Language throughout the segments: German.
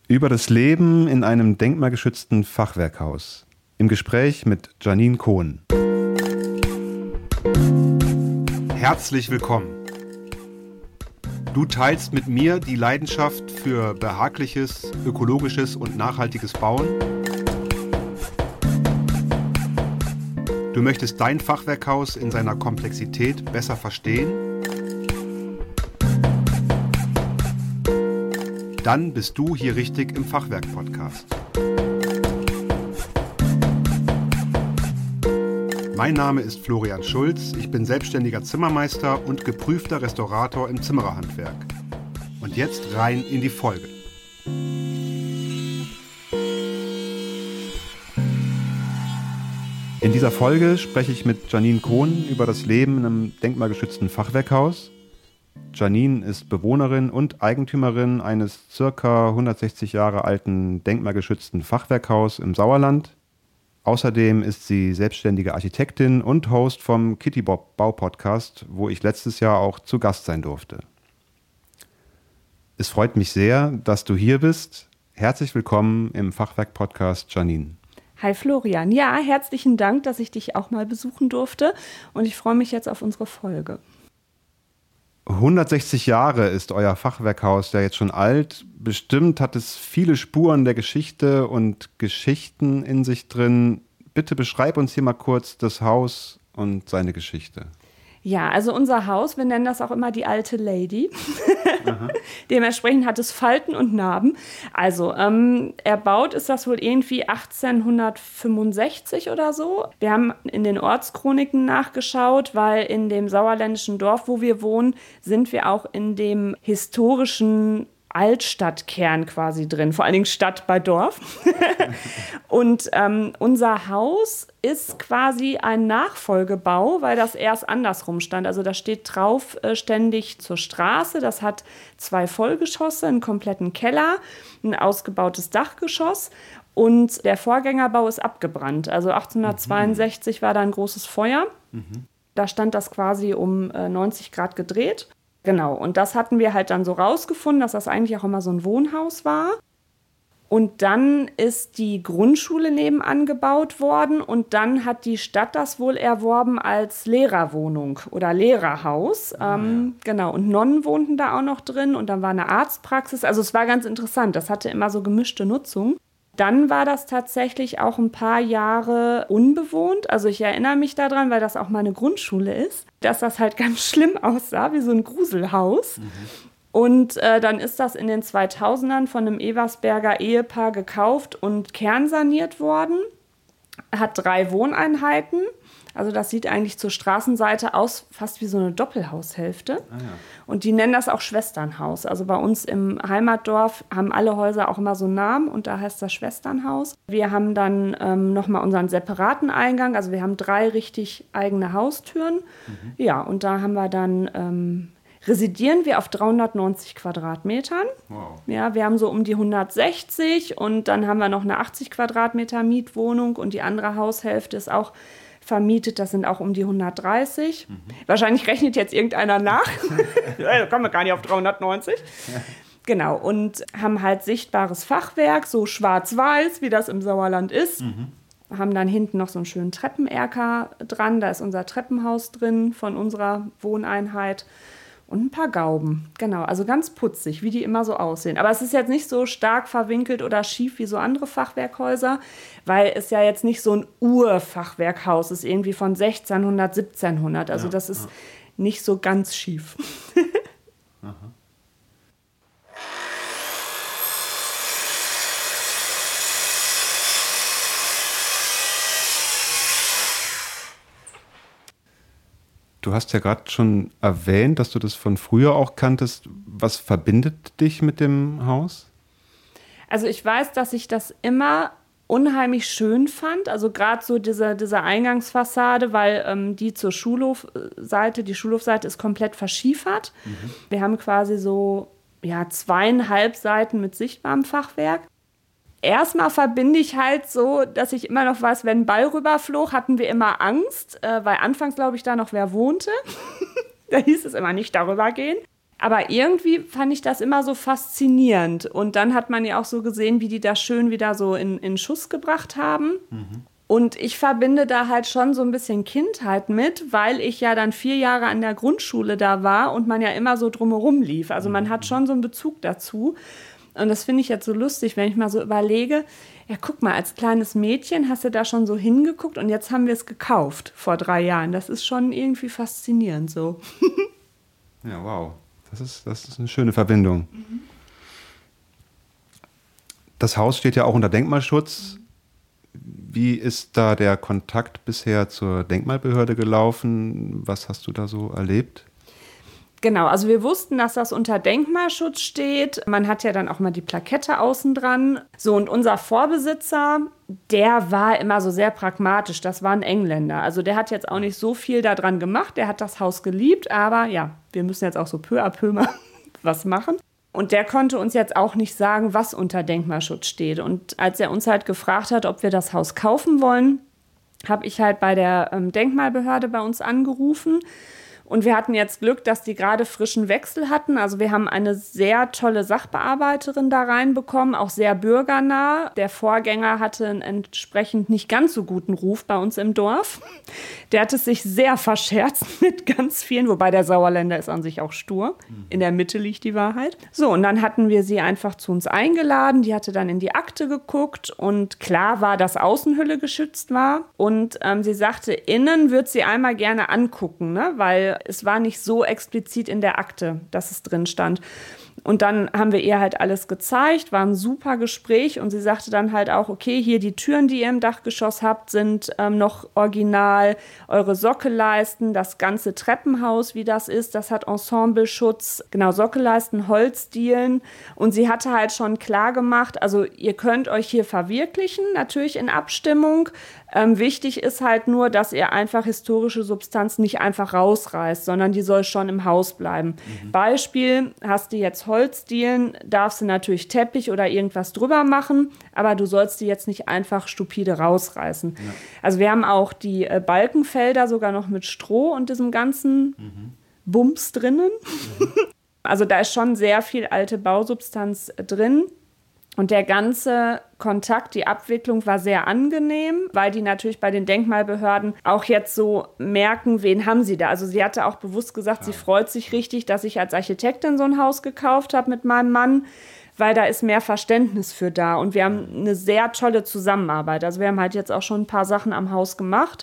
Über das Leben in einem denkmalgeschützten Fachwerkhaus. Im Gespräch mit Janine Kohn. Herzlich willkommen. Du teilst mit mir die Leidenschaft für behagliches, ökologisches und nachhaltiges Bauen. Du möchtest dein Fachwerkhaus in seiner Komplexität besser verstehen. Dann bist du hier richtig im Fachwerk-Podcast. Mein Name ist Florian Schulz, ich bin selbstständiger Zimmermeister und geprüfter Restaurator im Zimmererhandwerk. Und jetzt rein in die Folge. In dieser Folge spreche ich mit Janine Kohn über das Leben in einem denkmalgeschützten Fachwerkhaus. Janine ist Bewohnerin und Eigentümerin eines ca. 160 Jahre alten denkmalgeschützten Fachwerkhaus im Sauerland. Außerdem ist sie selbstständige Architektin und Host vom Kitty Bob Bau-Podcast, wo ich letztes Jahr auch zu Gast sein durfte. Es freut mich sehr, dass du hier bist. Herzlich willkommen im Fachwerk-Podcast, Janine. Hi Florian. Ja, herzlichen Dank, dass ich dich auch mal besuchen durfte und ich freue mich jetzt auf unsere Folge. 160 Jahre ist euer Fachwerkhaus ja jetzt schon alt. Bestimmt hat es viele Spuren der Geschichte und Geschichten in sich drin. Bitte beschreib uns hier mal kurz das Haus und seine Geschichte. Ja, also unser Haus, wir nennen das auch immer die alte Lady. Dementsprechend hat es Falten und Narben. Also erbaut ist das wohl irgendwie 1865 oder so. Wir haben in den Ortschroniken nachgeschaut, weil in dem sauerländischen Dorf, wo wir wohnen, sind wir auch in dem historischen Altstadtkern quasi drin, vor allen Dingen Stadt bei Dorf. Und unser Haus ist quasi ein Nachfolgebau, weil das erst andersrum stand. Also da steht drauf ständig zur Straße. Das hat 2 Vollgeschosse, einen kompletten Keller, ein ausgebautes Dachgeschoss. Und der Vorgängerbau ist abgebrannt. Also 1862 war da ein großes Feuer. Da stand das quasi um 90 Grad gedreht. Genau, und das hatten wir halt dann so rausgefunden, dass das eigentlich auch immer so ein Wohnhaus war. Und dann ist die Grundschule nebenan gebaut worden und dann hat die Stadt das wohl erworben als Lehrerwohnung oder Lehrerhaus. Genau, und Nonnen wohnten da auch noch drin und dann war eine Arztpraxis. Also es war ganz interessant, das hatte immer so gemischte Nutzung. Dann war das tatsächlich auch ein paar Jahre unbewohnt. Also ich erinnere mich daran, weil das auch mal eine Grundschule ist, dass das halt ganz schlimm aussah, wie so ein Gruselhaus. Und dann ist das in den 2000ern von einem Eversberger Ehepaar gekauft und kernsaniert worden. Hat 3 Wohneinheiten. Also das sieht eigentlich zur Straßenseite aus, fast wie so eine Doppelhaushälfte. Ah, ja. Und die nennen das auch Schwesternhaus. Also bei uns im Heimatdorf haben alle Häuser auch immer so einen Namen und da heißt das Schwesternhaus. Wir haben dann nochmal unseren separaten Eingang. Also wir haben 3 richtig eigene Haustüren. Ja, und da haben wir dann... residieren wir auf 390 Quadratmetern. Wow. Ja, wir haben so um die 160 und dann haben wir noch eine 80 Quadratmeter Mietwohnung und die andere Haushälfte ist auch vermietet, das sind auch um die 130. Wahrscheinlich rechnet jetzt irgendeiner nach. Da kommen wir gar nicht auf 390. Ja. Genau, und haben halt sichtbares Fachwerk, so schwarz-weiß, wie das im Sauerland ist. Haben dann hinten noch so einen schönen Treppenerker dran, da ist unser Treppenhaus drin von unserer Wohneinheit. Und ein paar Gauben, genau, also ganz putzig, wie die immer so aussehen. Aber es ist jetzt nicht so stark verwinkelt oder schief wie so andere Fachwerkhäuser, weil es ja jetzt nicht so ein Urfachwerkhaus ist, irgendwie von 1600, 1700. Also das ist nicht so ganz schief. Aha. Du hast ja gerade schon erwähnt, dass du das von früher auch kanntest. Was verbindet dich mit dem Haus? Also ich weiß, dass ich das immer unheimlich schön fand. Also gerade so diese Eingangsfassade, weil die zur Schulhofseite, die Schulhofseite ist komplett verschiefert. Wir haben quasi so 2,5 Seiten mit sichtbarem Fachwerk. Erstmal verbinde ich halt so, dass ich immer noch weiß, wenn ein Ball rüberflog, hatten wir immer Angst, weil anfangs, glaube ich, da noch wer wohnte. Da hieß es immer nicht darüber gehen. Aber irgendwie fand ich das immer so faszinierend. Und dann hat man ja auch so gesehen, wie die das schön wieder so in Schuss gebracht haben. Und ich verbinde da halt schon so ein bisschen Kindheit mit, weil ich ja dann 4 Jahre an der Grundschule da war und man ja immer so drumherum lief. Also man hat schon so einen Bezug dazu. Und das finde ich jetzt so lustig, wenn ich mal so überlege, ja, guck mal, als kleines Mädchen hast du da schon so hingeguckt und jetzt haben wir es gekauft vor 3 Jahren. Das ist schon irgendwie faszinierend so. Ja, wow. Das ist eine schöne Verbindung. Das Haus steht ja auch unter Denkmalschutz. Wie ist da der Kontakt bisher zur Denkmalbehörde gelaufen? Was hast du da so erlebt? Genau, also wir wussten, dass das unter Denkmalschutz steht. Man hat ja dann auch mal die Plakette außen dran. So, und unser Vorbesitzer, der war immer so sehr pragmatisch. Das war ein Engländer. Also der hat jetzt auch nicht so viel daran gemacht. Der hat das Haus geliebt, aber ja, wir müssen jetzt auch so peu à peu mal was machen. Und der konnte uns jetzt auch nicht sagen, was unter Denkmalschutz steht. Und als er uns halt gefragt hat, ob wir das Haus kaufen wollen, habe ich halt bei der Denkmalbehörde bei uns angerufen. Und wir hatten jetzt Glück, dass die gerade frischen Wechsel hatten. Also wir haben eine sehr tolle Sachbearbeiterin da reinbekommen, auch sehr bürgernah. Der Vorgänger hatte einen entsprechend nicht ganz so guten Ruf bei uns im Dorf. Der hat es sich sehr verscherzt mit ganz vielen, wobei der Sauerländer ist an sich auch stur. In der Mitte liegt die Wahrheit. So, und dann hatten wir sie einfach zu uns eingeladen. Die hatte dann in die Akte geguckt und klar war, dass Außenhülle geschützt war. Und sie sagte, innen wird sie einmal gerne angucken, ne? Weil es war nicht so explizit in der Akte, dass es drin stand. Und dann haben wir ihr halt alles gezeigt, war ein super Gespräch und sie sagte dann halt auch, okay, hier die Türen, die ihr im Dachgeschoss habt, sind noch original, eure Sockelleisten, das ganze Treppenhaus, wie das ist, das hat Ensembleschutz, genau, Sockelleisten, Holzdielen und sie hatte halt schon klar gemacht, also ihr könnt euch hier verwirklichen, natürlich in Abstimmung. Wichtig ist halt nur, dass ihr einfach historische Substanz nicht einfach rausreißt, sondern die soll schon im Haus bleiben. Beispiel, hast du jetzt Holzdielen, darfst du natürlich Teppich oder irgendwas drüber machen, aber du sollst die jetzt nicht einfach stupide rausreißen. Ja. Also wir haben auch die Balkenfelder sogar noch mit Stroh und diesem ganzen Bums drinnen. Also da ist schon sehr viel alte Bausubstanz drin. Und der ganze Kontakt, die Abwicklung war sehr angenehm, weil die natürlich bei den Denkmalbehörden auch jetzt so merken, wen haben sie da. Also sie hatte auch bewusst gesagt, sie freut sich richtig, dass ich als Architektin so ein Haus gekauft habe mit meinem Mann, weil da ist mehr Verständnis für da. Und wir haben eine sehr tolle Zusammenarbeit. Also wir haben halt jetzt auch schon ein paar Sachen am Haus gemacht.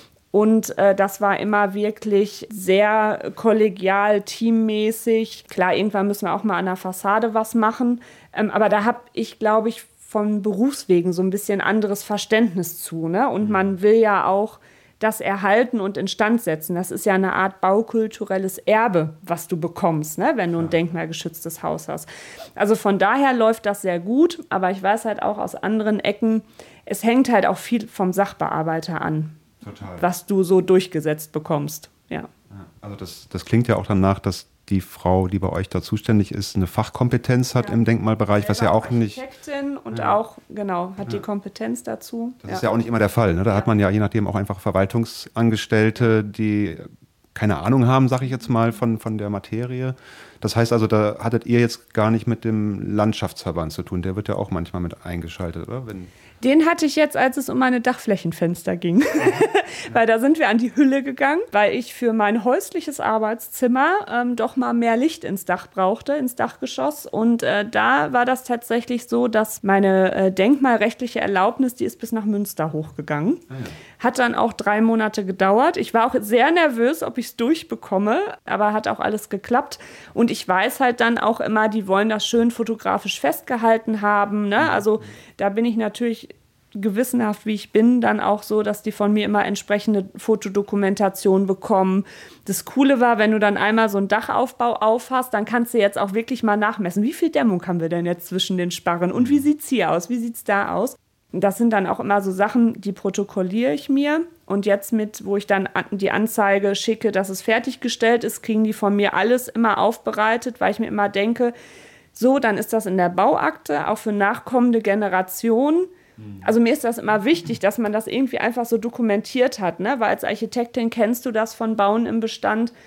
Und das war immer wirklich sehr kollegial, teammäßig. Klar, irgendwann müssen wir auch mal an der Fassade was machen. Aber da habe ich, glaube ich, von Berufswegen so ein bisschen anderes Verständnis zu. Ne? Und man will ja auch das erhalten und instand setzen. Das ist ja eine Art baukulturelles Erbe, was du bekommst, ne? Wenn du ein denkmalgeschütztes Haus hast. Also von daher läuft das sehr gut. Aber ich weiß halt auch aus anderen Ecken, es hängt halt auch viel vom Sachbearbeiter an. Total. Was du so durchgesetzt bekommst. Ja. Also das klingt ja auch danach, dass die Frau, die bei euch da zuständig ist, eine Fachkompetenz hat im Denkmalbereich, was ja auch nicht... Architektin und auch, genau, hat die Kompetenz dazu. Das ist ja auch nicht immer der Fall. Ne? Da hat man ja je nachdem auch einfach Verwaltungsangestellte, die keine Ahnung haben, sage ich jetzt mal, von der Materie. Das heißt also, da hattet ihr jetzt gar nicht mit dem Landschaftsverband zu tun. Der wird ja auch manchmal mit eingeschaltet, oder? Den hatte ich jetzt, als es um meine Dachflächenfenster ging. Weil da sind wir an die Hülle gegangen, weil ich für mein häusliches Arbeitszimmer doch mal mehr Licht ins Dach brauchte, ins Dachgeschoss. Und da war das tatsächlich so, dass meine denkmalrechtliche Erlaubnis, die ist bis nach Münster hochgegangen. Ah, ja. Hat dann auch 3 Monate gedauert. Ich war auch sehr nervös, ob ich es durchbekomme, aber hat auch alles geklappt. Und ich weiß halt dann auch immer, die wollen das schön fotografisch festgehalten haben. Ne? Also da bin ich natürlich gewissenhaft, wie ich bin, dann auch so, dass die von mir immer entsprechende Fotodokumentation bekommen. Das Coole war, wenn du dann einmal so einen Dachaufbau aufhast, dann kannst du jetzt auch wirklich mal nachmessen, wie viel Dämmung haben wir denn jetzt zwischen den Sparren und wie sieht's hier aus, wie sieht's da aus? Das sind dann auch immer so Sachen, die protokolliere ich mir. Und jetzt wo ich dann die Anzeige schicke, dass es fertiggestellt ist, kriegen die von mir alles immer aufbereitet, weil ich mir immer denke, so, dann ist das in der Bauakte, auch für nachkommende Generationen. Also mir ist das immer wichtig, dass man das irgendwie einfach so dokumentiert hat, ne? Weil als Architektin kennst du das von Bauen im Bestand,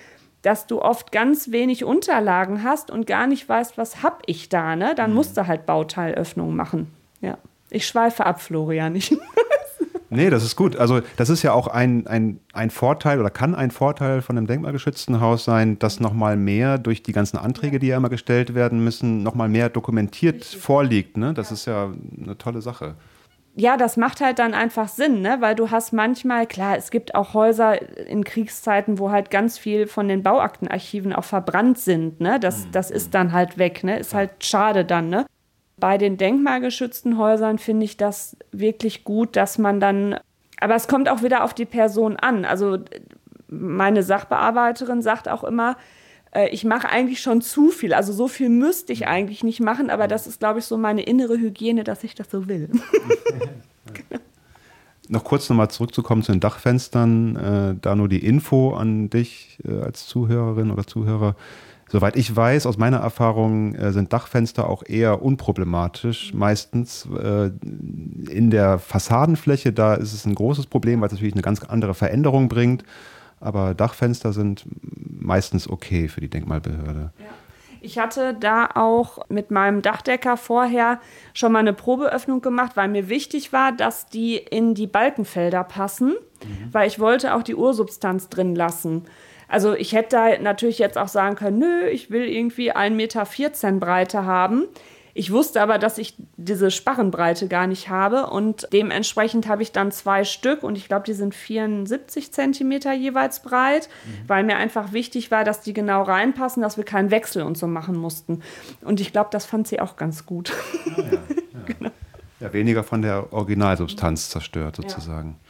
dass du oft ganz wenig Unterlagen hast und gar nicht weißt, was hab ich da, ne? Dann musst du halt Bauteilöffnungen machen. Ja. Ich schweife ab, Florian. Nee, das ist gut. Also das ist ja auch ein Vorteil oder kann ein Vorteil von einem denkmalgeschützten Haus sein, dass nochmal mehr durch die ganzen Anträge, die ja immer gestellt werden müssen, nochmal mehr dokumentiert vorliegt. Ne? Das ist ja eine tolle Sache. Ja, das macht halt dann einfach Sinn, ne? Weil du hast manchmal, klar, es gibt auch Häuser in Kriegszeiten, wo halt ganz viel von den Bauaktenarchiven auch verbrannt sind. Ne? Das ist dann halt weg, ne? Ist halt schade dann, ne? Bei den denkmalgeschützten Häusern finde ich das wirklich gut, dass man dann, aber es kommt auch wieder auf die Person an. Also meine Sachbearbeiterin sagt auch immer, ich mache eigentlich schon zu viel. Also so viel müsste ich eigentlich nicht machen, aber das ist, glaube ich, so meine innere Hygiene, dass ich das so will. Genau. Noch kurz nochmal zurückzukommen zu den Dachfenstern, da nur die Info an dich als Zuhörerin oder Zuhörer. Soweit ich weiß, aus meiner Erfahrung sind Dachfenster auch eher unproblematisch. Meistens in der Fassadenfläche, da ist es ein großes Problem, weil es natürlich eine ganz andere Veränderung bringt. Aber Dachfenster sind meistens okay für die Denkmalbehörde. Ja. Ich hatte da auch mit meinem Dachdecker vorher schon mal eine Probeöffnung gemacht, weil mir wichtig war, dass die in die Balkenfelder passen, weil ich wollte auch die Ursubstanz drin lassen. Also ich hätte da natürlich jetzt auch sagen können, nö, ich will irgendwie 1,14 Meter Breite haben. Ich wusste aber, dass ich diese Sparrenbreite gar nicht habe und dementsprechend habe ich dann 2 Stück und ich glaube, die sind 74 Zentimeter jeweils breit, weil mir einfach wichtig war, dass die genau reinpassen, dass wir keinen Wechsel und so machen mussten. Und ich glaube, das fand sie auch ganz gut. Ah, ja. Genau. Ja, weniger von der Originalsubstanz zerstört sozusagen. Ja.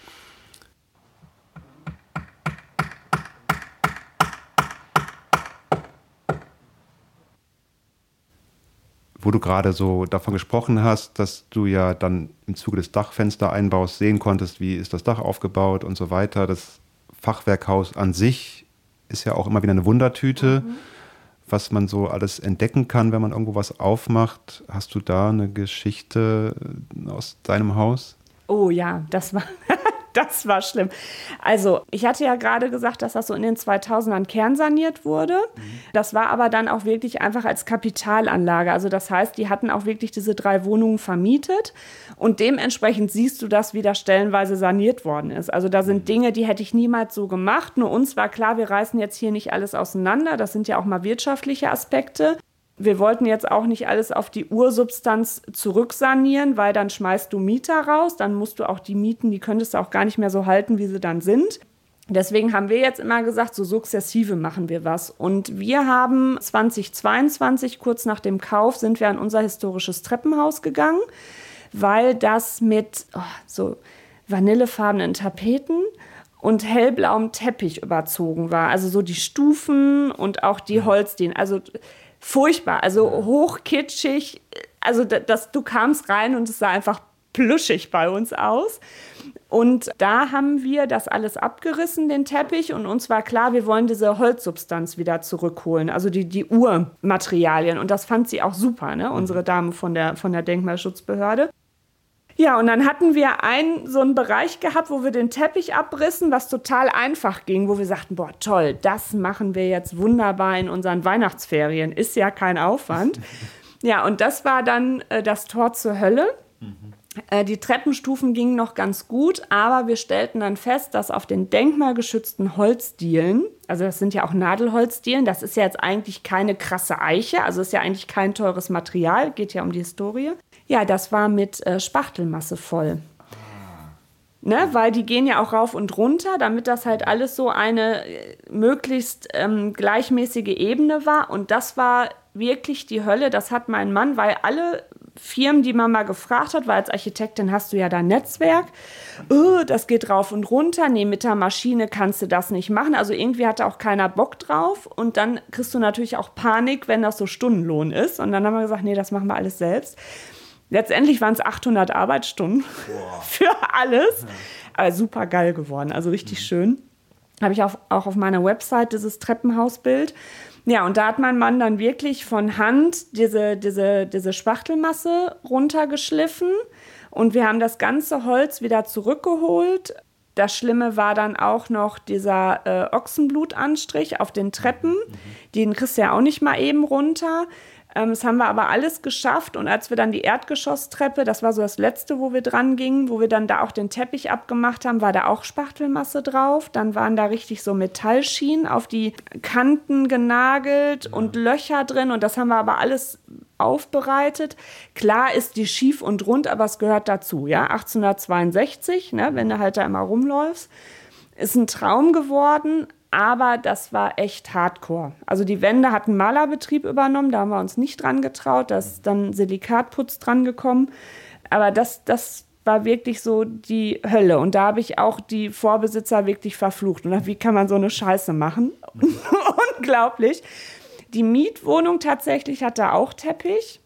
Wo du gerade so davon gesprochen hast, dass du ja dann im Zuge des Dachfenstereinbaus sehen konntest, wie ist das Dach aufgebaut und so weiter. Das Fachwerkhaus an sich ist ja auch immer wieder eine Wundertüte, was man so alles entdecken kann, wenn man irgendwo was aufmacht. Hast du da eine Geschichte aus deinem Haus? Oh ja, das war schlimm. Also, ich hatte ja gerade gesagt, dass das so in den 2000ern kernsaniert wurde. Das war aber dann auch wirklich einfach als Kapitalanlage. Also das heißt, die hatten auch wirklich diese 3 Wohnungen vermietet und dementsprechend siehst du das, wie das stellenweise saniert worden ist. Also da sind Dinge, die hätte ich niemals so gemacht. Nur uns war klar, wir reißen jetzt hier nicht alles auseinander. Das sind ja auch mal wirtschaftliche Aspekte. Wir wollten jetzt auch nicht alles auf die Ursubstanz zurücksanieren, weil dann schmeißt du Mieter raus, dann musst du auch die Mieten, die könntest du auch gar nicht mehr so halten, wie sie dann sind. Deswegen haben wir jetzt immer gesagt, so sukzessive machen wir was. Und wir haben 2022, kurz nach dem Kauf, sind wir an unser historisches Treppenhaus gegangen, weil das mit so vanillefarbenen Tapeten und hellblauem Teppich überzogen war. Also so die Stufen und auch die Holzdielen. Also furchtbar, also hochkitschig. Also du kamst rein und es sah einfach plüschig bei uns aus. Und da haben wir das alles abgerissen, den Teppich. Und uns war klar, wir wollen diese Holzsubstanz wieder zurückholen, also die Urmaterialien. Und das fand sie auch super, ne? Unsere Dame von der Denkmalschutzbehörde. Ja, und dann hatten wir so einen Bereich gehabt, wo wir den Teppich abrissen, was total einfach ging, wo wir sagten, boah, toll, das machen wir jetzt wunderbar in unseren Weihnachtsferien. Ist ja kein Aufwand. Ja, und das war dann das Tor zur Hölle. Die Treppenstufen gingen noch ganz gut, aber wir stellten dann fest, dass auf den denkmalgeschützten Holzdielen, also das sind ja auch Nadelholzdielen, das ist ja jetzt eigentlich keine krasse Eiche, also ist ja eigentlich kein teures Material, geht ja um die Historie. Ja, das war mit Spachtelmasse voll. Ne, weil die gehen ja auch rauf und runter, damit das halt alles so eine möglichst gleichmäßige Ebene war. Und das war wirklich die Hölle. Das hat mein Mann, weil alle Firmen, die man mal gefragt hat, weil als Architektin hast du ja da ein Netzwerk. Das geht rauf und runter. Nee, mit der Maschine kannst du das nicht machen. Also irgendwie hatte auch keiner Bock drauf. Und dann kriegst du natürlich auch Panik, wenn das so Stundenlohn ist. Und dann haben wir gesagt, nee, das machen wir alles selbst. Letztendlich waren es 800 Arbeitsstunden für alles. Aber super geil geworden, also richtig schön. Habe ich auch auf meiner Website dieses Treppenhausbild. Ja, und da hat mein Mann dann wirklich von Hand diese Spachtelmasse runtergeschliffen. Und wir haben das ganze Holz wieder zurückgeholt. Das Schlimme war dann auch noch dieser Ochsenblutanstrich auf den Treppen. Den kriegst du ja auch nicht mal eben runter. Das haben wir aber alles geschafft. Und als wir dann die Erdgeschosstreppe, das war so das Letzte, wo wir dran gingen, wo wir dann da auch den Teppich abgemacht haben, war da auch Spachtelmasse drauf. Dann waren da richtig so Metallschienen auf die Kanten genagelt und Löcher drin. Und das haben wir aber alles aufbereitet. Klar ist die schief und rund, aber es gehört dazu. Ja? 1862, ne, wenn du halt da immer rumläufst. Ist ein Traum geworden. Aber das war echt hardcore. Also die Wände hat ein Malerbetrieb übernommen, da haben wir uns nicht dran getraut, da ist dann Silikatputz dran gekommen. Aber das war wirklich so die Hölle. Und da habe ich auch die Vorbesitzer wirklich verflucht. Und wie kann man so eine Scheiße machen? Unglaublich. Die Mietwohnung tatsächlich hat da auch Teppich.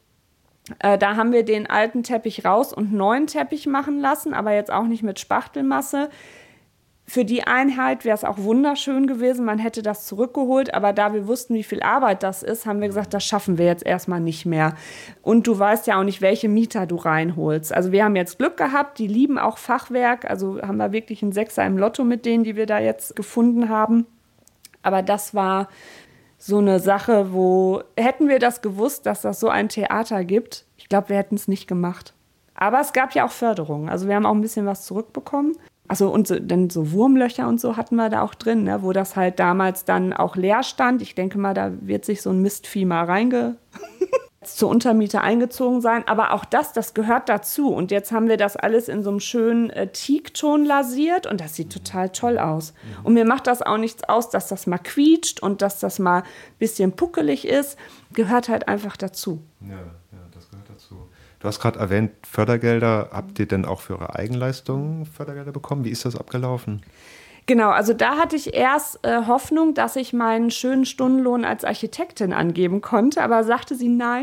Da haben wir den alten Teppich raus und neuen Teppich machen lassen, aber jetzt auch nicht mit Spachtelmasse. Für die Einheit wäre es auch wunderschön gewesen, man hätte das zurückgeholt, aber da wir wussten, wie viel Arbeit das ist, haben wir gesagt, das schaffen wir jetzt erstmal nicht mehr. Und du weißt ja auch nicht, welche Mieter du reinholst. Also wir haben jetzt Glück gehabt, die lieben auch Fachwerk, also haben wir wirklich einen Sechser im Lotto mit denen, die wir da jetzt gefunden haben. Aber das war so eine Sache, wo hätten wir das gewusst, dass das so ein Theater gibt, ich glaube, wir hätten es nicht gemacht. Aber es gab ja auch Förderungen, also wir haben auch ein bisschen was zurückbekommen. Also und dann so Wurmlöcher und so hatten wir da auch drin, ne, wo das halt damals dann auch leer stand. Ich denke mal, da wird sich so ein Mistvieh mal zur Untermiete eingezogen sein. Aber auch das gehört dazu. Und jetzt haben wir das alles in so einem schönen Teakton lasiert und das sieht total toll aus. Und mir macht das auch nichts aus, dass das mal quietscht und dass das mal ein bisschen puckelig ist. Gehört halt einfach dazu. Ja, das gehört dazu. Du hast gerade erwähnt, Fördergelder. Habt ihr denn auch für eure Eigenleistungen Fördergelder bekommen? Wie ist das abgelaufen? Genau, also da hatte ich erst Hoffnung, dass ich meinen schönen Stundenlohn als Architektin angeben konnte, aber sagte sie nein,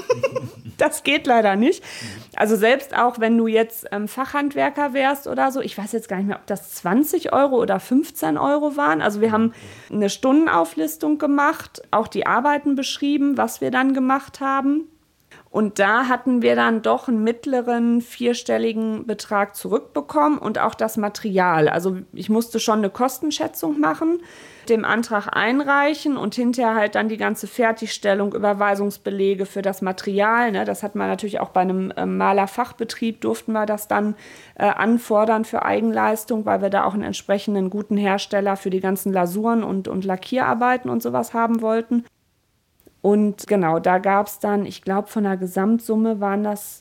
das geht leider nicht. Also selbst auch, wenn du jetzt Fachhandwerker wärst oder so, ich weiß jetzt gar nicht mehr, ob das 20 Euro oder 15 Euro waren. Also wir haben eine Stundenauflistung gemacht, auch die Arbeiten beschrieben, was wir dann gemacht haben. Und da hatten wir dann doch einen mittleren vierstelligen Betrag zurückbekommen und auch das Material. Also ich musste schon eine Kostenschätzung machen, dem Antrag einreichen und hinterher halt dann die ganze Fertigstellung, Überweisungsbelege für das Material. Ne? Das hat man natürlich auch bei einem Malerfachbetrieb, durften wir das dann anfordern für Eigenleistung, weil wir da auch einen entsprechenden guten Hersteller für die ganzen Lasuren und Lackierarbeiten und sowas haben wollten. Und genau, da gab es dann, ich glaube, von der Gesamtsumme waren das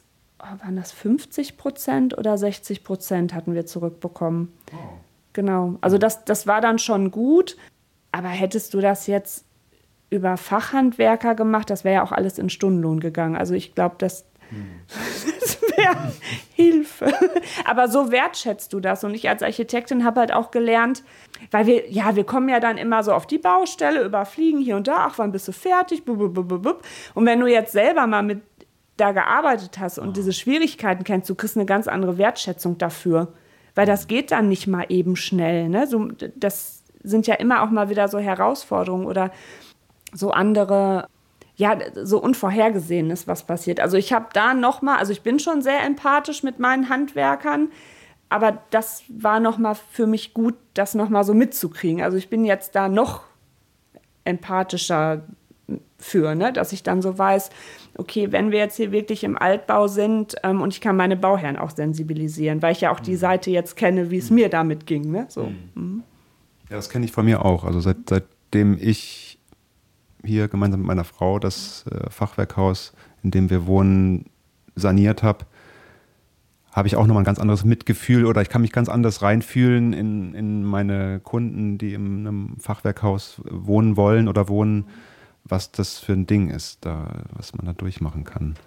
50% oder 60% hatten wir zurückbekommen. Oh. Genau, also das war dann schon gut. Aber hättest du das jetzt über Fachhandwerker gemacht, das wäre ja auch alles in Stundenlohn gegangen. Also ich glaube, das wäre Hilfe. Aber so wertschätzt du das. Und ich als Architektin habe halt auch gelernt, weil wir kommen ja dann immer so auf die Baustelle, überfliegen hier und da, ach, wann bist du fertig? Und wenn du jetzt selber mal mit da gearbeitet hast und diese Schwierigkeiten kennst, du kriegst eine ganz andere Wertschätzung dafür. Weil das geht dann nicht mal eben schnell. Ne? So, das sind ja immer auch mal wieder so Herausforderungen oder so andere, ja, so Unvorhergesehenes, was passiert. Also ich habe da nochmal, also ich bin schon sehr empathisch mit meinen Handwerkern, aber das war nochmal für mich gut, das nochmal so mitzukriegen. Also ich bin jetzt da noch empathischer für, ne? Dass ich dann so weiß, okay, wenn wir jetzt hier wirklich im Altbau sind und ich kann meine Bauherren auch sensibilisieren, weil ich ja auch die Seite jetzt kenne, wie es mir damit ging. Ne? So. Mhm. Ja, das kenne ich von mir auch. Also seitdem ich hier gemeinsam mit meiner Frau das Fachwerkhaus, in dem wir wohnen, saniert habe ich auch nochmal ein ganz anderes Mitgefühl oder ich kann mich ganz anders reinfühlen in meine Kunden, die in einem Fachwerkhaus wohnen wollen oder wohnen, was das für ein Ding ist, was man da durchmachen kann.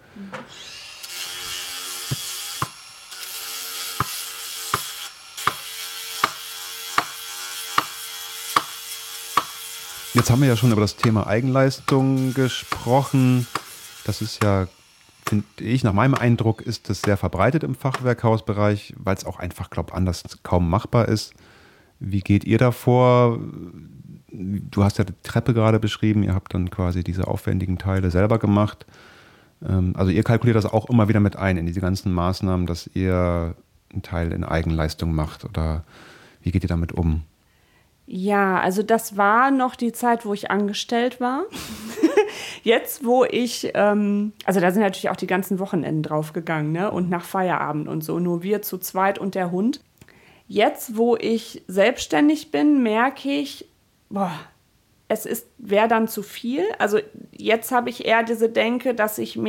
Jetzt haben wir ja schon über das Thema Eigenleistung gesprochen. Das ist ja, finde ich, nach meinem Eindruck ist das sehr verbreitet im Fachwerkhausbereich, weil es auch einfach, glaube ich, anders kaum machbar ist. Wie geht ihr da vor? Du hast ja die Treppe gerade beschrieben, ihr habt dann quasi diese aufwendigen Teile selber gemacht. Also ihr kalkuliert das auch immer wieder mit ein in diese ganzen Maßnahmen, dass ihr einen Teil in Eigenleistung macht. Oder Wie geht ihr damit um? Ja, also das war noch die Zeit, wo ich angestellt war. Jetzt, wo ich, also da sind natürlich auch die ganzen Wochenenden draufgegangen, ne? Und nach Feierabend und so, nur wir zu zweit und der Hund. Jetzt, wo ich selbstständig bin, merke ich, wäre dann zu viel. Also jetzt habe ich eher diese Denke, dass ich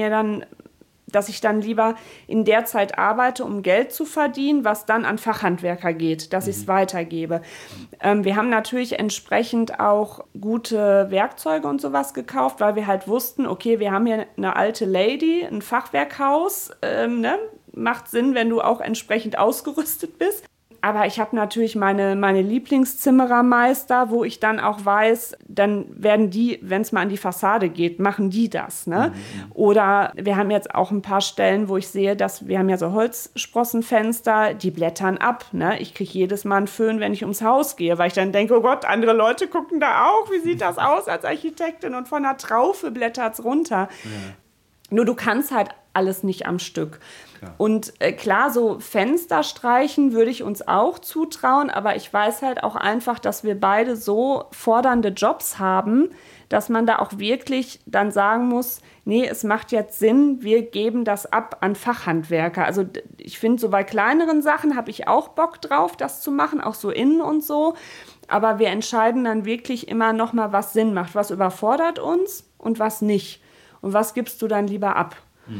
dann lieber in der Zeit arbeite, um Geld zu verdienen, was dann an Fachhandwerker geht, dass ich es weitergebe. Wir haben natürlich entsprechend auch gute Werkzeuge und sowas gekauft, weil wir halt wussten, okay, wir haben hier eine alte Lady, ein Fachwerkhaus, ne? Macht Sinn, wenn du auch entsprechend ausgerüstet bist. Aber ich habe natürlich meine Lieblingszimmerermeister, wo ich dann auch weiß, dann werden die, wenn es mal an die Fassade geht, machen die das. Ne? Oder wir haben jetzt auch ein paar Stellen, wo ich sehe, dass wir haben ja so Holzsprossenfenster, die blättern ab. Ne? Ich kriege jedes Mal einen Föhn, wenn ich ums Haus gehe, weil ich dann denke, oh Gott, andere Leute gucken da auch. Wie sieht das aus als Architektin? Und von der Traufe blättert es runter. Ja. Nur du kannst halt alles nicht am Stück. Klar. Und klar, so Fenster streichen würde ich uns auch zutrauen, aber ich weiß halt auch einfach, dass wir beide so fordernde Jobs haben, dass man da auch wirklich dann sagen muss, nee, es macht jetzt Sinn, wir geben das ab an Fachhandwerker. Also ich finde, so bei kleineren Sachen habe ich auch Bock drauf, das zu machen, auch so innen und so. Aber wir entscheiden dann wirklich immer noch mal, was Sinn macht, was überfordert uns und was nicht. Und was gibst du dann lieber ab?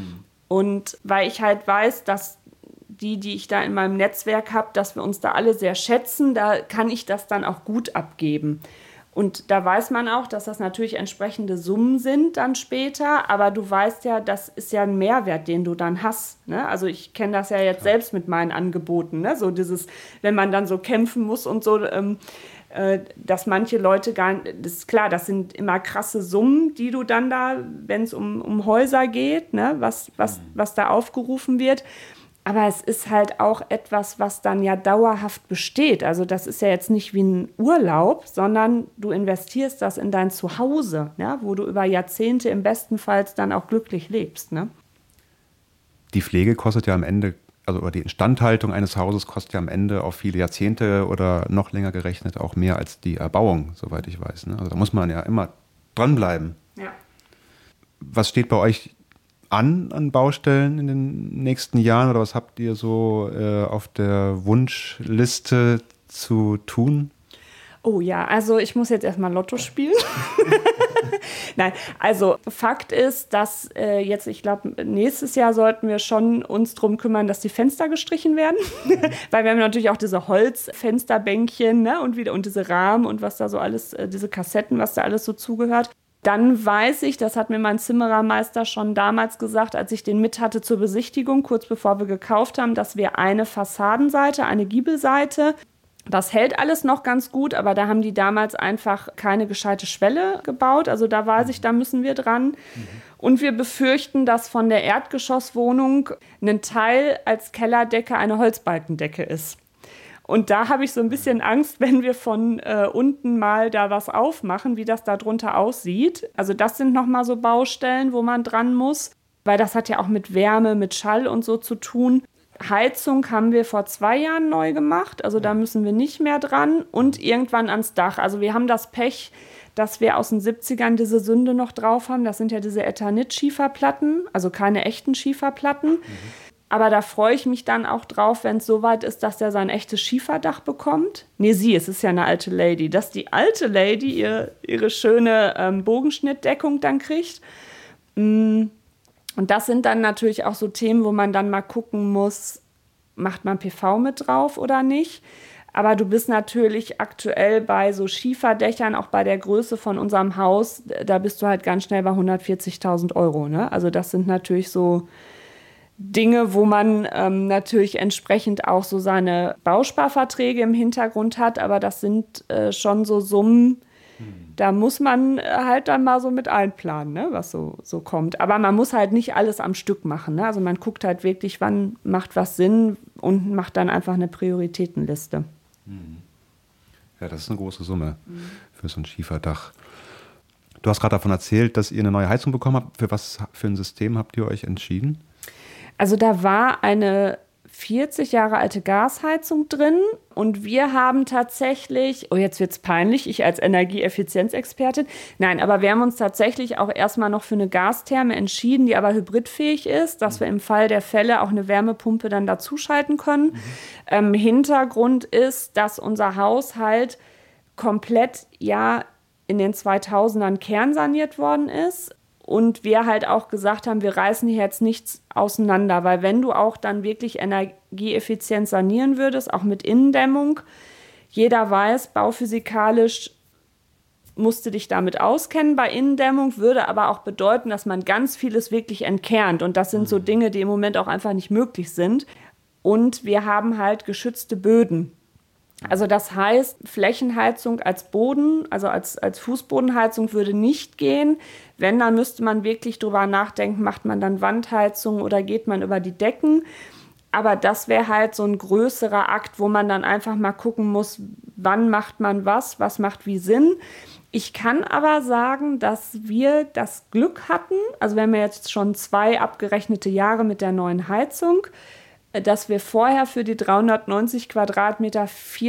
Und weil ich halt weiß, dass die ich da in meinem Netzwerk habe, dass wir uns da alle sehr schätzen, da kann ich das dann auch gut abgeben. Und da weiß man auch, dass das natürlich entsprechende Summen sind dann später, aber du weißt ja, das ist ja ein Mehrwert, den du dann hast. Ne? Also ich kenne das ja jetzt selbst mit meinen Angeboten, ne? So dieses, wenn man dann so kämpfen muss und so, dass manche Leute das ist klar, das sind immer krasse Summen, die du dann da, wenn es um Häuser geht, ne, was da aufgerufen wird. Aber es ist halt auch etwas, was dann ja dauerhaft besteht. Also das ist ja jetzt nicht wie ein Urlaub, sondern du investierst das in dein Zuhause, ne, wo du über Jahrzehnte im besten Fall dann auch glücklich lebst. Ne? Die Pflege kostet ja am Ende, oder die Instandhaltung eines Hauses kostet ja am Ende auf viele Jahrzehnte oder noch länger gerechnet auch mehr als die Erbauung, soweit ich weiß. Ne? Also da muss man ja immer dranbleiben. Ja. Was steht bei euch an Baustellen in den nächsten Jahren oder was habt ihr so auf der Wunschliste zu tun? Oh ja, also ich muss jetzt erstmal Lotto spielen. Nein, also Fakt ist, dass jetzt, ich glaube, nächstes Jahr sollten wir schon uns drum kümmern, dass die Fenster gestrichen werden. Weil wir haben natürlich auch diese Holzfensterbänkchen, ne, und diese Rahmen und was da so alles, diese Kassetten, was da alles so zugehört. Dann weiß ich, das hat mir mein Zimmerermeister schon damals gesagt, als ich den mit hatte zur Besichtigung, kurz bevor wir gekauft haben, dass wir eine Fassadenseite, eine Giebelseite, das hält alles noch ganz gut, aber da haben die damals einfach keine gescheite Schwelle gebaut. Also da weiß ich, da müssen wir dran. Und wir befürchten, dass von der Erdgeschosswohnung ein Teil als Kellerdecke eine Holzbalkendecke ist. Und da habe ich so ein bisschen Angst, wenn wir von unten mal da was aufmachen, wie das da drunter aussieht. Also das sind nochmal so Baustellen, wo man dran muss, weil das hat ja auch mit Wärme, mit Schall und so zu tun. Heizung haben wir vor 2 Jahren neu gemacht, also da müssen wir nicht mehr dran und irgendwann ans Dach. Also wir haben das Pech, dass wir aus den 70ern diese Sünde noch drauf haben. Das sind ja diese Eternit-Schieferplatten, also keine echten Schieferplatten. Aber da freue ich mich dann auch drauf, wenn es soweit ist, dass der sein echtes Schieferdach bekommt. Nee, es ist ja eine alte Lady. Dass die alte Lady ihre schöne Bogenschnittdeckung dann kriegt. Und das sind dann natürlich auch so Themen, wo man dann mal gucken muss, macht man PV mit drauf oder nicht. Aber du bist natürlich aktuell bei so Schieferdächern, auch bei der Größe von unserem Haus, da bist du halt ganz schnell bei 140.000 €. Ne? Also das sind natürlich so Dinge, wo man natürlich entsprechend auch so seine Bausparverträge im Hintergrund hat. Aber das sind schon so Summen, da muss man halt dann mal so mit einplanen, ne, was so kommt. Aber man muss halt nicht alles am Stück machen. Ne? Also man guckt halt wirklich, wann macht was Sinn und macht dann einfach eine Prioritätenliste. Ja, das ist eine große Summe für so ein Schieferdach. Du hast gerade davon erzählt, dass ihr eine neue Heizung bekommen habt. Für was für ein System habt ihr euch entschieden? Also da war eine 40 Jahre alte Gasheizung drin und wir haben tatsächlich, oh jetzt wird's peinlich, ich als Energieeffizienzexpertin, nein, aber wir haben uns tatsächlich auch erstmal noch für eine Gastherme entschieden, die aber hybridfähig ist, dass wir im Fall der Fälle auch eine Wärmepumpe dann dazuschalten können. Hintergrund ist, dass unser Haushalt komplett ja in den 2000ern kernsaniert worden ist. Und wir halt auch gesagt haben, wir reißen hier jetzt nichts auseinander, weil wenn du auch dann wirklich energieeffizient sanieren würdest, auch mit Innendämmung, jeder weiß, bauphysikalisch musst du dich damit auskennen bei Innendämmung, würde aber auch bedeuten, dass man ganz vieles wirklich entkernt. Und das sind so Dinge, die im Moment auch einfach nicht möglich sind. Und wir haben halt geschützte Böden. Also das heißt, Flächenheizung als Boden, also als Fußbodenheizung würde nicht gehen. Wenn, dann müsste man wirklich drüber nachdenken, macht man dann Wandheizung oder geht man über die Decken. Aber das wäre halt so ein größerer Akt, wo man dann einfach mal gucken muss, wann macht man was macht wie Sinn. Ich kann aber sagen, dass wir das Glück hatten, also wir haben ja jetzt schon 2 abgerechnete Jahre mit der neuen Heizung, dass wir vorher für die 390 Quadratmeter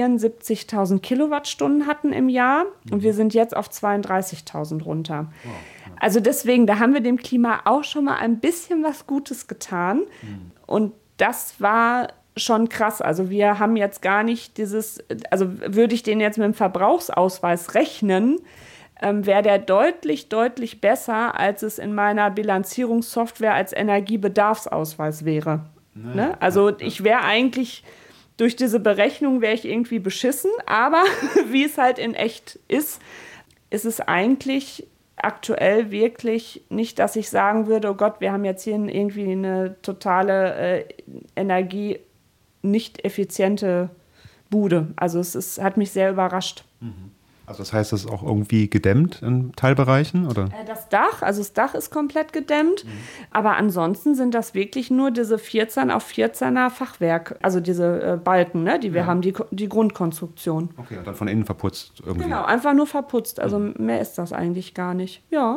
74.000 Kilowattstunden hatten im Jahr und wir sind jetzt auf 32.000 runter. Wow. Also deswegen, da haben wir dem Klima auch schon mal ein bisschen was Gutes getan und das war schon krass. Also wir haben jetzt gar nicht also würde ich den jetzt mit dem Verbrauchsausweis rechnen, wäre der deutlich, deutlich besser, als es in meiner Bilanzierungssoftware als Energiebedarfsausweis wäre. Ne? Also ich wäre eigentlich, durch diese Berechnung wäre ich irgendwie beschissen, aber wie es halt in echt ist es eigentlich aktuell wirklich nicht, dass ich sagen würde, oh Gott, wir haben jetzt hier irgendwie eine totale Energie nicht effiziente Bude. Also hat mich sehr überrascht. Also das heißt, das ist auch irgendwie gedämmt in Teilbereichen, oder? Das Dach ist komplett gedämmt, aber ansonsten sind das wirklich nur diese 14 auf 14er Fachwerk, also diese Balken, ne, die wir haben, die Grundkonstruktion. Okay, und dann von innen verputzt irgendwie. Genau, einfach nur verputzt, also mehr ist das eigentlich gar nicht. Ja,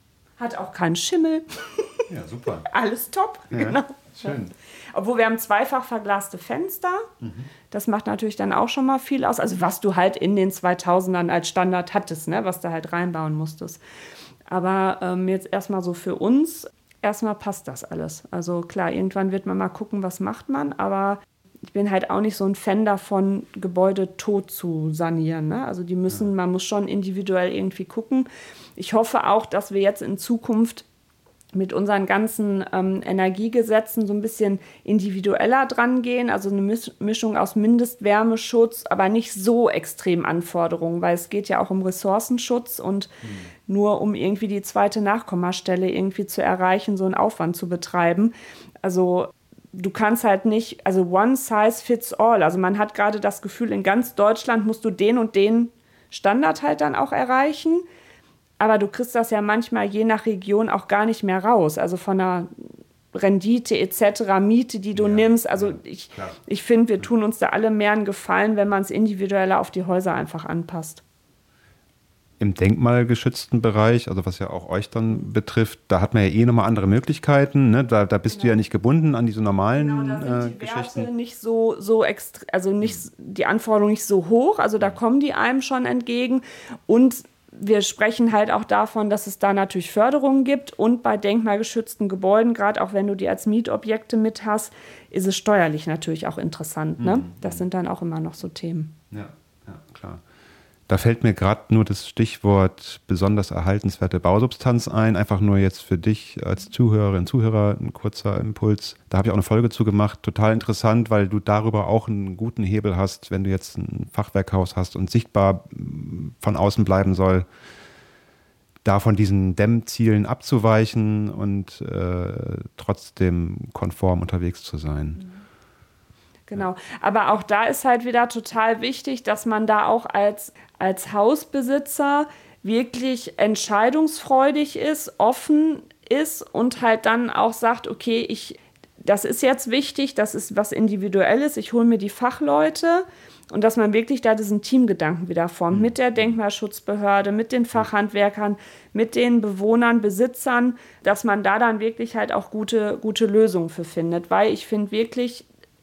hat auch keinen Schimmel. Ja, super. Alles top, ja, genau. Schön. Obwohl wir haben zweifach verglaste Fenster. Das macht natürlich dann auch schon mal viel aus. Also was du halt in den 2000ern als Standard hattest, ne? Was du halt reinbauen musstest. Aber jetzt erstmal so für uns, erstmal passt das alles. Also klar, irgendwann wird man mal gucken, was macht man. Aber ich bin halt auch nicht so ein Fan davon, Gebäude tot zu sanieren. Ne? Also man muss schon individuell irgendwie gucken. Ich hoffe auch, dass wir jetzt in Zukunft mit unseren ganzen Energiegesetzen so ein bisschen individueller dran gehen, also eine Mischung aus Mindestwärmeschutz, aber nicht so extrem Anforderungen, weil es geht ja auch um Ressourcenschutz und nur um irgendwie die zweite Nachkommastelle irgendwie zu erreichen, so einen Aufwand zu betreiben. Also du kannst halt nicht, also one size fits all, also man hat gerade das Gefühl, in ganz Deutschland musst du den und den Standard halt dann auch erreichen. Aber du kriegst das ja manchmal je nach Region auch gar nicht mehr raus. Also von der Rendite etc., Miete, die du nimmst. Also ich finde, wir tun uns da alle mehr einen Gefallen, wenn man es individueller auf die Häuser einfach anpasst. Im denkmalgeschützten Bereich, also was ja auch euch dann betrifft, da hat man ja nochmal andere Möglichkeiten. Ne? Da bist du ja nicht gebunden an diese normalen da sind die Geschichten. Werte nicht so extrem, also nicht, die Anforderungen nicht so hoch. Also da kommen die einem schon entgegen. Und wir sprechen halt auch davon, dass es da natürlich Förderungen gibt und bei denkmalgeschützten Gebäuden, gerade auch wenn du die als Mietobjekte mit hast, ist es steuerlich natürlich auch interessant. Ne? Das sind dann auch immer noch so Themen. Ja, klar. Da fällt mir gerade nur das Stichwort besonders erhaltenswerte Bausubstanz ein. Einfach nur jetzt für dich als Zuhörerin, Zuhörer ein kurzer Impuls. Da habe ich auch eine Folge zu gemacht. Total interessant, weil du darüber auch einen guten Hebel hast, wenn du jetzt ein Fachwerkhaus hast und sichtbar von außen bleiben soll, da von diesen Dämmzielen abzuweichen und trotzdem konform unterwegs zu sein. Genau, aber auch da ist halt wieder total wichtig, dass man da auch als Hausbesitzer wirklich entscheidungsfreudig ist, offen ist und halt dann auch sagt, okay, das ist jetzt wichtig, das ist was Individuelles, ich hole mir die Fachleute und dass man wirklich da diesen Teamgedanken wieder formt, mit der Denkmalschutzbehörde, mit den Fachhandwerkern, mit den Bewohnern, Besitzern, dass man da dann wirklich halt auch gute Lösungen für findet, weil ich finde wirklich,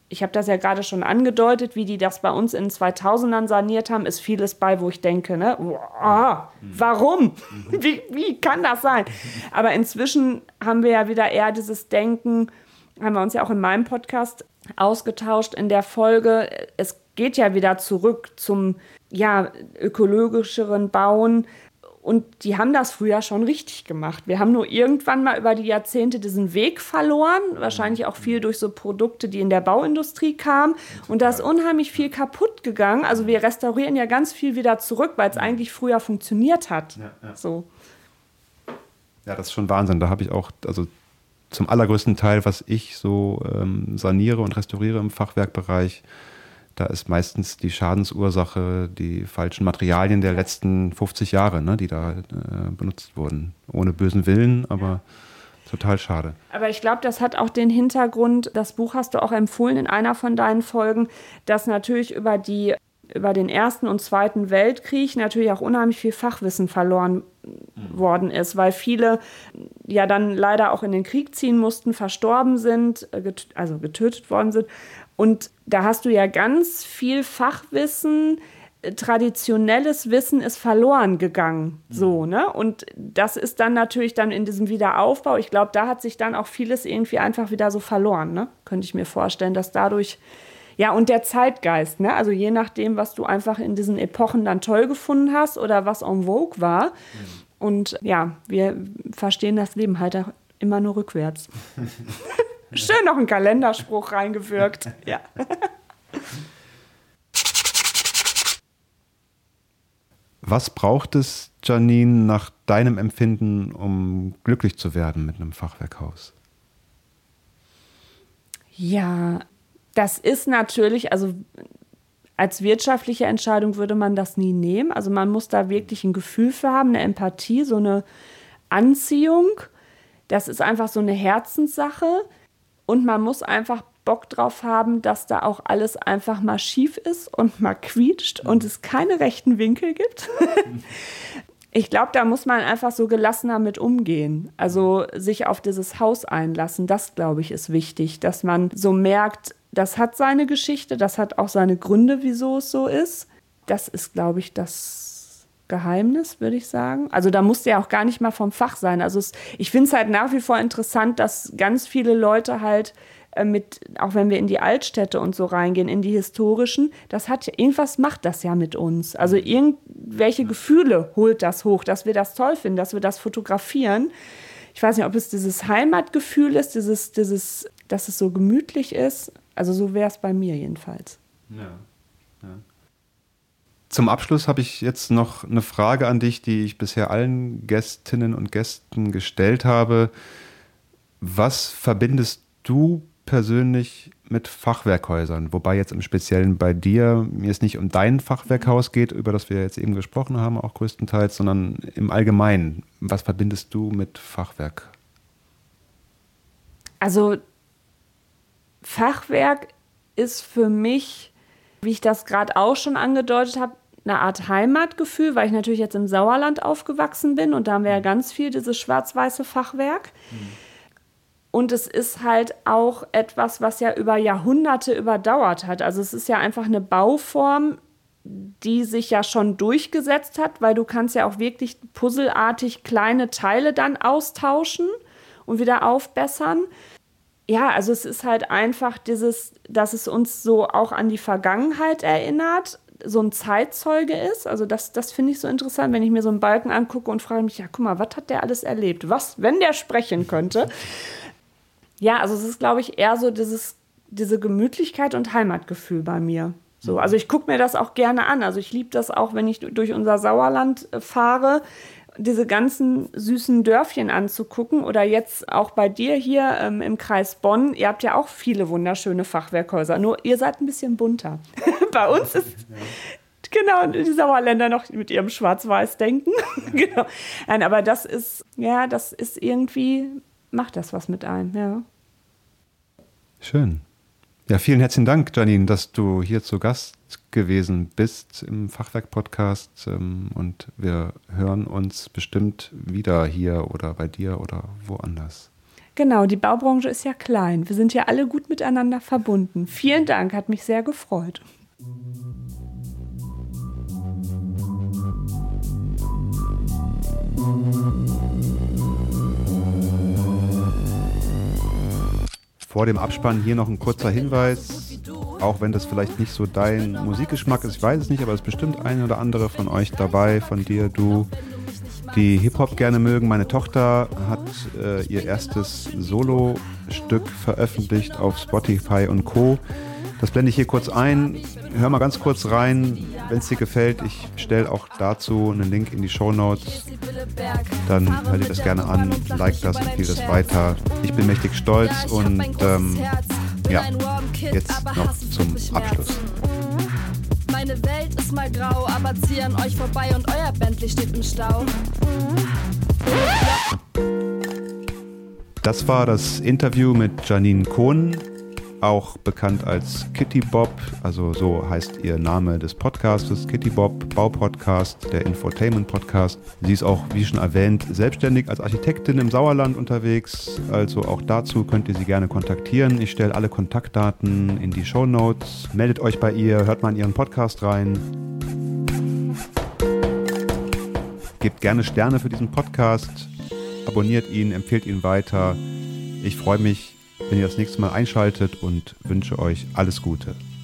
ich habe das ja gerade schon angedeutet, wie die das bei uns in den 2000ern saniert haben, ist vieles bei, wo ich denke, ne, warum? Wie kann das sein? Aber inzwischen haben wir ja wieder eher dieses Denken, haben wir uns ja auch in meinem Podcast ausgetauscht in der Folge, es geht ja wieder zurück zum ökologischeren Bauen. Und die haben das früher schon richtig gemacht. Wir haben nur irgendwann mal über die Jahrzehnte diesen Weg verloren. Wahrscheinlich auch viel durch so Produkte, die in der Bauindustrie kamen. Und da ist unheimlich viel kaputt gegangen. Also wir restaurieren ja ganz viel wieder zurück, weil es eigentlich früher funktioniert hat. Ja. So. Ja, das ist schon Wahnsinn. Da habe ich auch, also zum allergrößten Teil, was ich so saniere und restauriere im Fachwerkbereich, da ist meistens die Schadensursache die falschen Materialien der letzten 50 Jahre, ne, die da benutzt wurden. Ohne bösen Willen, aber total schade. Aber ich glaube, das hat auch den Hintergrund, das Buch hast du auch empfohlen in einer von deinen Folgen, dass natürlich über den Ersten und Zweiten Weltkrieg natürlich auch unheimlich viel Fachwissen verloren worden ist, weil viele ja dann leider auch in den Krieg ziehen mussten, verstorben sind, also getötet worden sind. Und da hast du ja ganz viel Fachwissen, traditionelles Wissen ist verloren gegangen. So, ne? Und das ist dann natürlich dann in diesem Wiederaufbau, ich glaube, da hat sich dann auch vieles irgendwie einfach wieder so verloren, ne? Könnte ich mir vorstellen, dass dadurch, ja, und der Zeitgeist, ne? Also je nachdem, was du einfach in diesen Epochen dann toll gefunden hast oder was en vogue war. Und ja, wir verstehen das Leben halt auch immer nur rückwärts. Schön noch einen Kalenderspruch reingewirkt. Ja. Was braucht es, Janine, nach deinem Empfinden, um glücklich zu werden mit einem Fachwerkhaus? Ja, das ist natürlich, also als wirtschaftliche Entscheidung würde man das nie nehmen. Also man muss da wirklich ein Gefühl für haben, eine Empathie, so eine Anziehung. Das ist einfach so eine Herzenssache. Und man muss einfach Bock drauf haben, dass da auch alles einfach mal schief ist und mal quietscht und es keine rechten Winkel gibt. Ich glaube, da muss man einfach so gelassener mit umgehen. Also sich auf dieses Haus einlassen, das, glaube ich, ist wichtig. Dass man so merkt, das hat seine Geschichte, das hat auch seine Gründe, wieso es so ist. Das ist, glaube ich, das Geheimnis, würde ich sagen. Also da musst du ja auch gar nicht mal vom Fach sein. Also ich finde es halt nach wie vor interessant, dass ganz viele Leute halt auch wenn wir in die Altstädte und so reingehen, in die historischen, irgendwas macht das ja mit uns. Also irgendwelche Gefühle holt das hoch, dass wir das toll finden, dass wir das fotografieren. Ich weiß nicht, ob es dieses Heimatgefühl ist, dass es so gemütlich ist. Also so wäre es bei mir jedenfalls. Ja. Zum Abschluss habe ich jetzt noch eine Frage an dich, die ich bisher allen Gästinnen und Gästen gestellt habe. Was verbindest du persönlich mit Fachwerkhäusern? Wobei jetzt im Speziellen bei dir mir es nicht um dein Fachwerkhaus geht, über das wir jetzt eben gesprochen haben, auch größtenteils, sondern im Allgemeinen. Was verbindest du mit Fachwerk? Also Fachwerk ist für mich, wie ich das gerade auch schon angedeutet habe, eine Art Heimatgefühl, weil ich natürlich jetzt im Sauerland aufgewachsen bin und da haben wir ja ganz viel dieses schwarz-weiße Fachwerk. Und es ist halt auch etwas, was ja über Jahrhunderte überdauert hat. Also es ist ja einfach eine Bauform, die sich ja schon durchgesetzt hat, weil du kannst ja auch wirklich puzzelartig kleine Teile dann austauschen und wieder aufbessern. Ja, also es ist halt einfach dass es uns so auch an die Vergangenheit erinnert, so ein Zeitzeuge ist. Also das finde ich so interessant, wenn ich mir so einen Balken angucke und frage mich, ja, guck mal, was hat der alles erlebt? Was, wenn der sprechen könnte? Ja, also es ist, glaube ich, eher so diese Gemütlichkeit und Heimatgefühl bei mir. So, also ich gucke mir das auch gerne an. Also ich liebe das auch, wenn ich durch unser Sauerland fahre, diese ganzen süßen Dörfchen anzugucken. Oder jetzt auch bei dir hier im Kreis Bonn. Ihr habt ja auch viele wunderschöne Fachwerkhäuser. Nur ihr seid ein bisschen bunter. Bei uns ist... Genau, die Sauerländer noch mit ihrem Schwarz-Weiß-Denken. Genau. Nein, aber das ist irgendwie... macht das was mit einem, ja. Schön. Ja, vielen herzlichen Dank, Janine, dass du hier zu Gast gewesen bist im Fachwerk-Podcast und wir hören uns bestimmt wieder hier oder bei dir oder woanders. Genau, die Baubranche ist ja klein. Wir sind ja alle gut miteinander verbunden. Vielen Dank, hat mich sehr gefreut. Vor dem Abspann hier noch ein kurzer Hinweis, auch wenn das vielleicht nicht so dein Musikgeschmack ist, ich weiß es nicht, aber es ist bestimmt eine oder andere von euch dabei, von dir, du, die Hip-Hop gerne mögen. Meine Tochter hat ihr erstes Solo-Stück veröffentlicht auf Spotify und Co. Das blende ich hier kurz ein. Hör mal ganz kurz rein, wenn es dir gefällt. Ich stelle auch dazu einen Link in die Shownotes. Dann hör dir das gerne an, like das, empfehle das weiter. Ich bin mächtig stolz und jetzt noch zum Abschluss. Meine Welt ist mal grau, aber zieh an euch vorbei und euer Bentley steht im Stau. Das war das Interview mit Janine Kohn, auch bekannt als Kitty Bob, also so heißt ihr Name des Podcastes, Kitty Bob, Baupodcast, der Infotainment-Podcast. Sie ist auch, wie schon erwähnt, selbstständig als Architektin im Sauerland unterwegs, also auch dazu könnt ihr sie gerne kontaktieren. Ich stelle alle Kontaktdaten in die Shownotes. Meldet euch bei ihr, hört mal in ihren Podcast rein. Gebt gerne Sterne für diesen Podcast, abonniert ihn, empfehlt ihn weiter. Ich freue mich, wenn ihr das nächste Mal einschaltet und wünsche euch alles Gute.